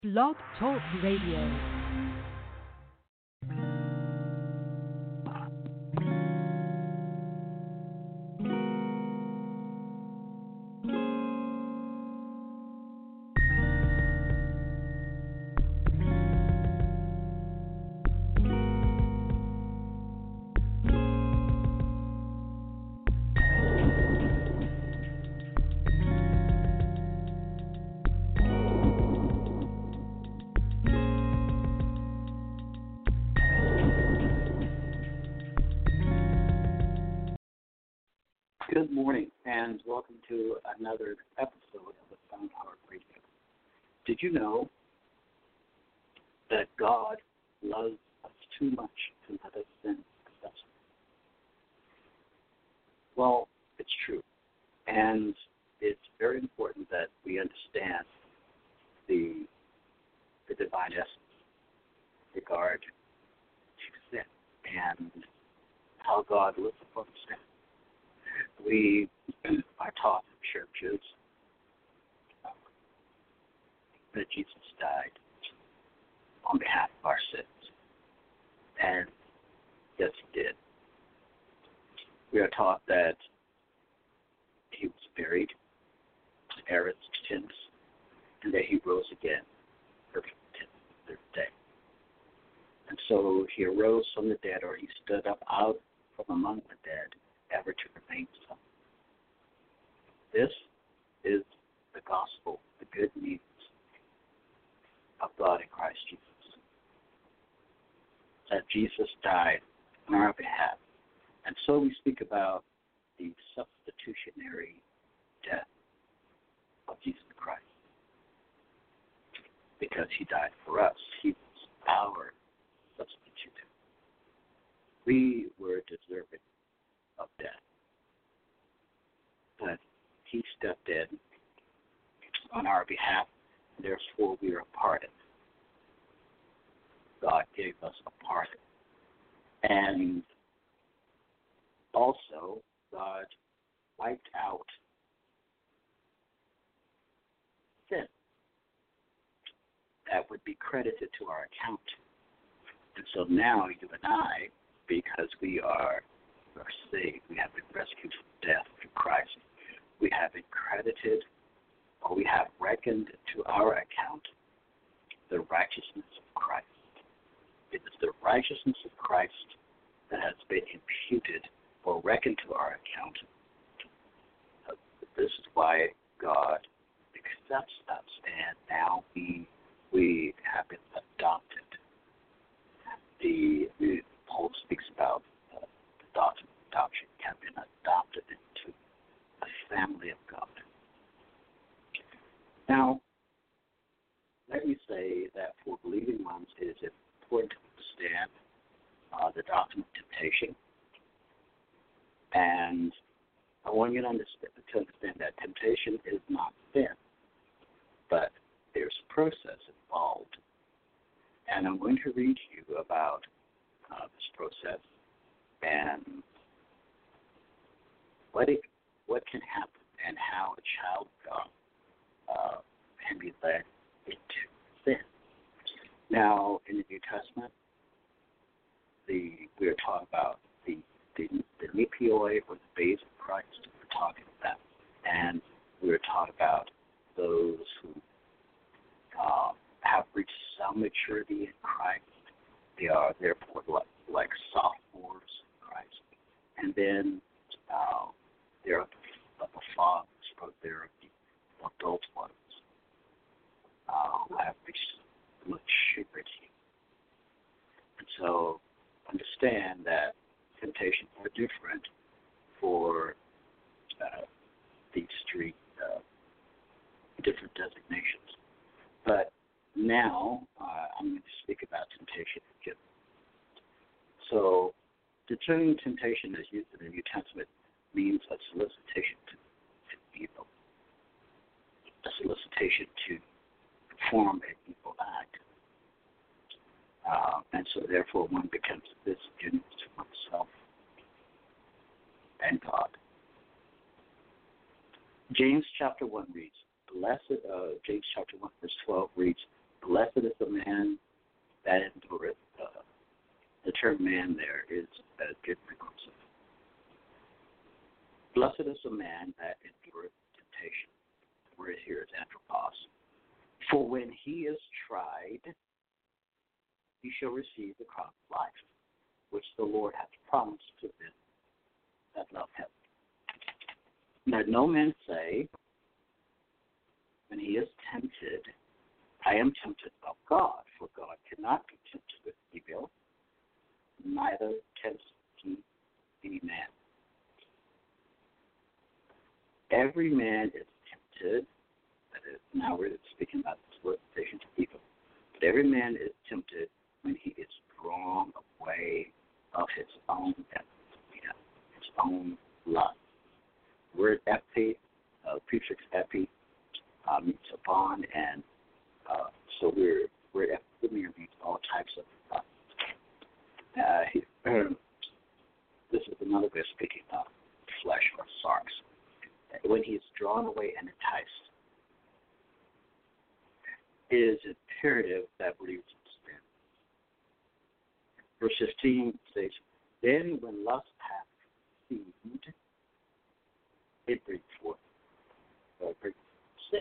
Blog Talk Radio. Good morning, and welcome to another episode of the Sound Heart Radio. Did you know that God loves us too much to let us sin successfully? Well, it's true, and it's very important that we understand the divine essence with regard to sin and how God looks upon sin. We are taught in churches that Jesus died on behalf of our sins. And yes, he did. We are taught that he was buried in Aaron's tents and that he rose again the third day. And so he arose from the dead, or he stood up out from among the dead, ever to remain so. This is the gospel, the good news of God in Christ Jesus. That Jesus died on our behalf. And so we speak about the substitutionary death of Jesus Christ. Because he died for us. He was our substitute. We were deserving of death. But he stepped in on our behalf, and therefore we are pardoned. God gave us a pardon. And also, God wiped out sin that would be credited to our account. And so now you and I, because we are saved, we have been rescued from death through Christ, we have been credited, or we have reckoned to our account the righteousness of Christ. It is the righteousness of Christ that has been imputed or reckoned to our account. This is why God accepts us, and now we have been adopted. Paul speaks about adoption, have been adopted into the family of God. Now, let me say that for believing ones, it is important to understand the doctrine of temptation. And I want you to understand that temptation is not sin, but there's a process involved. And I'm going to read to you about this process and what can happen and how a child of God can be led into sin. Now, in the New Testament, we are talking about the nepioi, or the babes of Christ. We're talking about, and we are talking about those who have reached some maturity in Christ. They are therefore like sophomores in Christ. And then there are the fathers, but there are the adult ones who have reached maturity. And so understand that temptations are different for these three different designations. But now I'm going to speak about temptation again. So the term temptation as used in the New Testament means a solicitation to evil, a solicitation to perform an evil act. And so therefore one becomes disingenuous to oneself and God. James chapter 1 reads, James chapter 1 verse 12 reads, Blessed he is tried, he shall receive the crown of life, which the Lord hath promised to them that love him. Let no man say, when he is tempted, I am tempted of God, for God cannot be tempted with evil, neither tempts he any man. Every man is tempted, that is, now we're speaking about the solicitation to evil, but every man is tempted when he is drawn away of his own his own lust. Word epi, prefix epi, means upon, and so word epithemia means all types of lust. This is another way of speaking of flesh or sarx. When he is drawn away and enticed, it is imperative that believers understand. Verse 15 states, then when lust hath seed, it brings forth sin.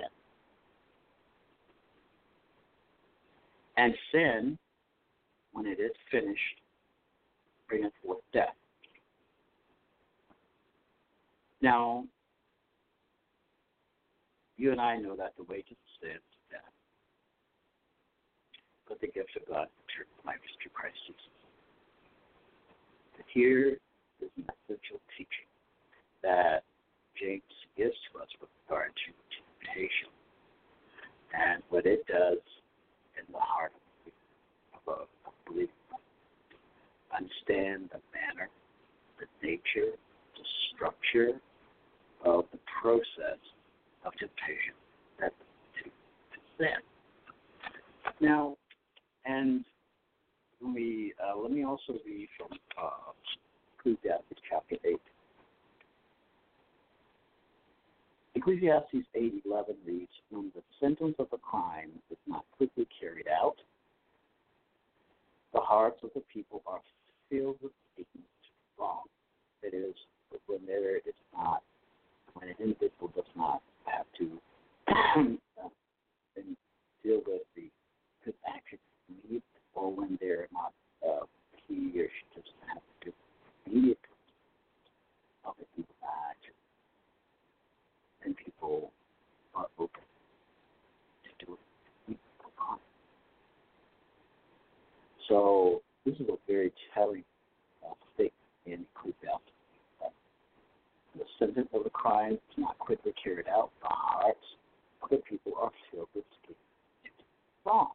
And sin, when it is finished, bringeth forth death. Now, you and I know that the wages of sin is death, but the gift of God is life through Christ Jesus. But here is an essential teaching that James gives to us with regard to temptation and what it does in the heart of a believer. Understand the manner, the nature, the structure of the process of temptation that to sin. Now, and let me also read from Ecclesiastes chapter 8. Ecclesiastes 8:11 reads, when the sentence of a crime is not quickly carried out, the hearts of the people are filled with ignorance wrong. That is, when there is not, when an individual does not have to deal with his actions immediately, or when they're not, he or she doesn't have to do immediate of the evil action, and people are open to do it. So this is a very telling statement in Ecclesiastes. The sentence of the crime is not quickly carried out. The hearts of the people are filled with wrong.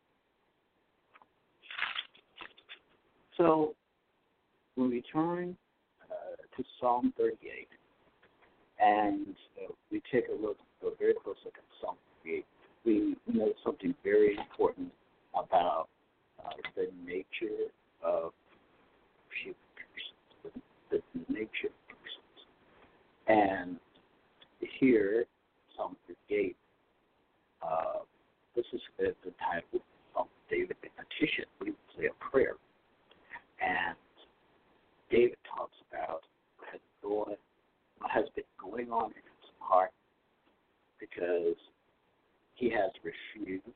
So when we turn to Psalm 38, and we take a very close look at Psalm 38, we know something very important about the nature of human persons, the nature of persons. And here, Psalm 38, this is the title of David petition. We would say a prayer. And David talks about what has been going on in his heart because he has refused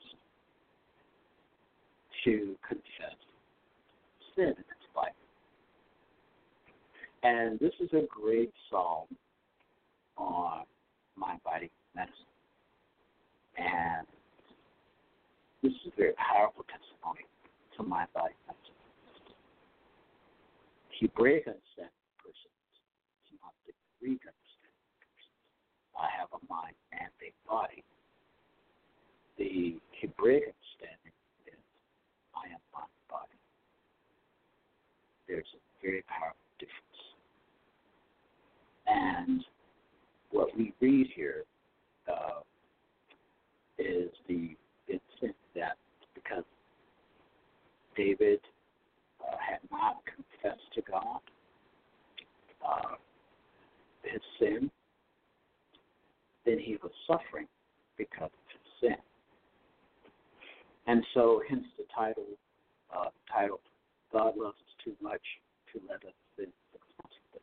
to confess sin in his life. And this is a great psalm on mind, body, medicine. And this is a very powerful testimony to mind, body, medicine. Hebraic understanding of persons is not the Greek understanding of persons. I have a mind and a body. The Hebraic understanding is I am mind and body. There's a very powerful difference. And what we read here is the intent that because David had not confessed to God his sin, then he was suffering because of his sin. And so, hence the title, God loves us too much to let us sin successfully.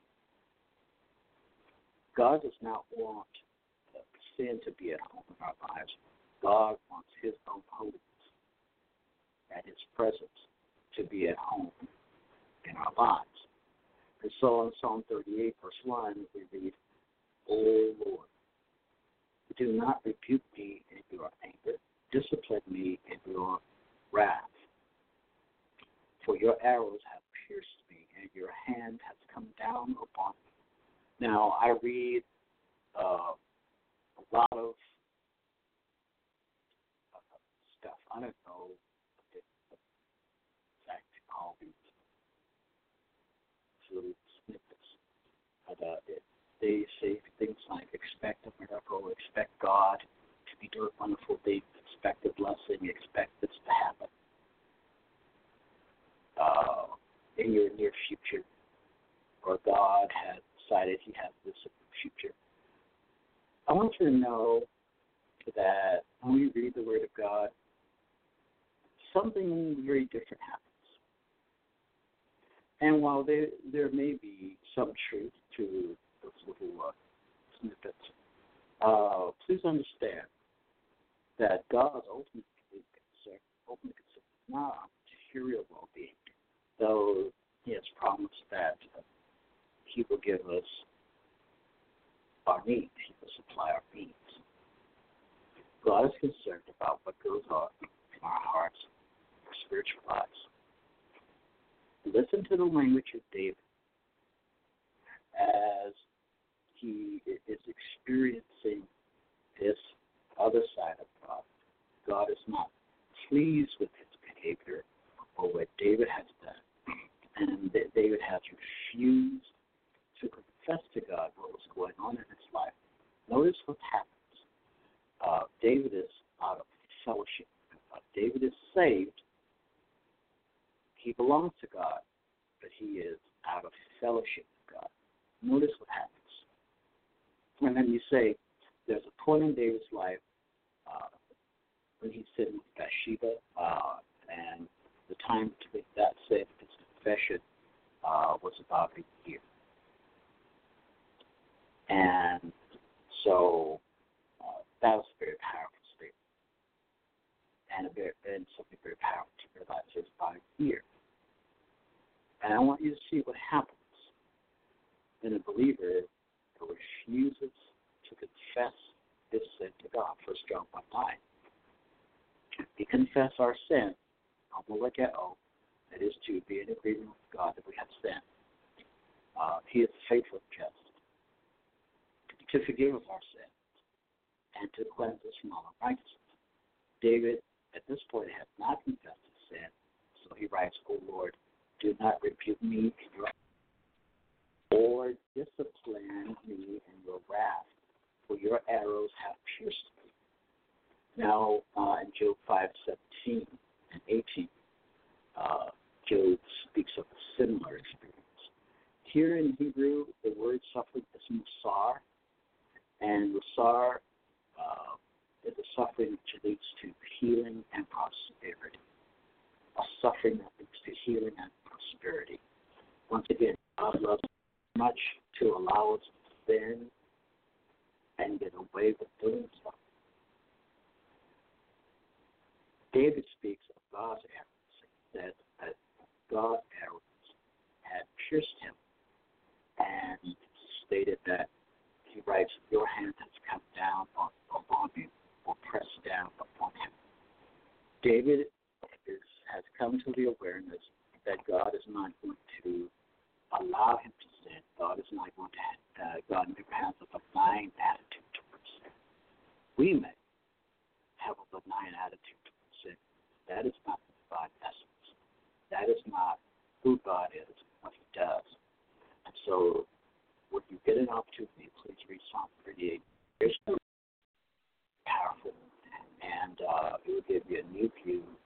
God does not want sin to be at home in our lives God wants his own holiness and his presence to be at home in our lives. And so in Psalm 38, verse 1, we read, O Lord, do not rebuke me in your anger, discipline me in your wrath. For your arrows have pierced me, and your hand has come down upon me. Now, I read a lot of stuff. I don't know exactly call these little snippets, but they say things like expect a miracle, expect God to be doing wonderful things, expect a blessing, expect this to happen in your near future, or God has decided he has this in the future. I want you to know that when we read the Word of God, something very different happens. And while there may be some truth to those little snippets, please understand that God's ultimate concern is not our material well-being, though he has promised that he will give us our needs, he will supply our needs. God is concerned about what goes on in our hearts, our spiritual lives. Listen to the language of David as he is experiencing this other side of God. God is not pleased with his behavior or what David has done. And David has refused to confess to God what was going on in his life. Notice what happens. David is out of fellowship with God. David is saved. He belongs to God, but he is out of fellowship with God. Notice what happens. And then you say, there's a point in David's life when he's sitting with Bathsheba, and the time between that said his confession was about a year. And so that was a very powerful statement, and something very powerful to realize is about a year. And I want you to see what happens when a believer refuses to confess his sin to God. 1 John 1:9. We confess our sin, homologeo, that is to be in agreement with God that we have sinned. He is faithful and just to forgive us our sins and to cleanse us from all unrighteousness. David, at this point, had not confessed his sin, so he writes, O Lord, do not rebuke me in your or discipline me in your wrath, for your arrows have pierced me. Now, in Job 5:17 and 18, Job speaks of a similar experience. Here in Hebrew, the word suffering is musar, and musar is a suffering which leads to healing and prosperity. A suffering that leads to healing and prosperity. Once again, God loves us much to allow us to sin and get away with doing so. David speaks of God's arrows, that God's arrows had pierced him, and stated that he writes, your hand has come down upon me, or pressed down upon him. David has come to the awareness that God is not going to allow him to sin. God is not going to, God never has a benign attitude towards sin. We may have a benign attitude towards sin. That is not God's essence. That is not who God is, what he does. And so when you get an opportunity, please read Psalm 38. It's powerful, and it will give you a new view